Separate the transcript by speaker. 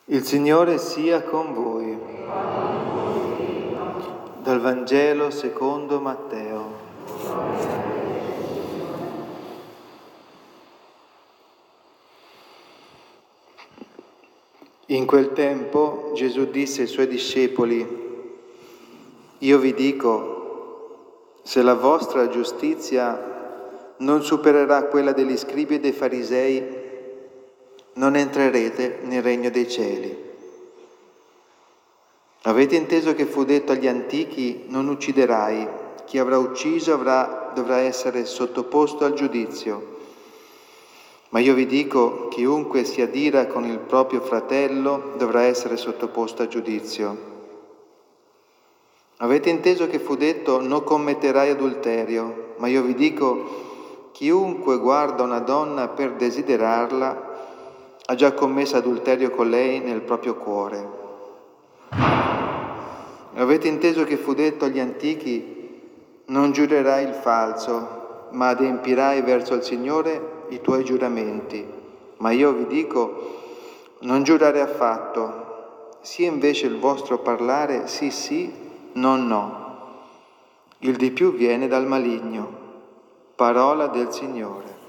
Speaker 1: Il Signore sia con voi. Dal Vangelo secondo Matteo. In quel tempo Gesù disse ai suoi discepoli: Io vi dico, se la vostra giustizia non supererà quella degli scribi e dei farisei, non entrerete nel regno dei cieli. Avete inteso che fu detto agli antichi: non ucciderai, chi avrà ucciso dovrà essere sottoposto al giudizio. Ma io vi dico, chiunque si adira con il proprio fratello dovrà essere sottoposto a giudizio. Avete inteso che fu detto: non commetterai adulterio, ma io vi dico, chiunque guarda una donna per desiderarla ha già commesso adulterio con lei nel proprio cuore. Avete inteso che fu detto agli antichi: non giurerai il falso, ma adempirai verso il Signore i tuoi giuramenti. Ma io vi dico, non giurare affatto, sia invece il vostro parlare sì sì, no no. Il di più viene dal maligno. Parola del Signore.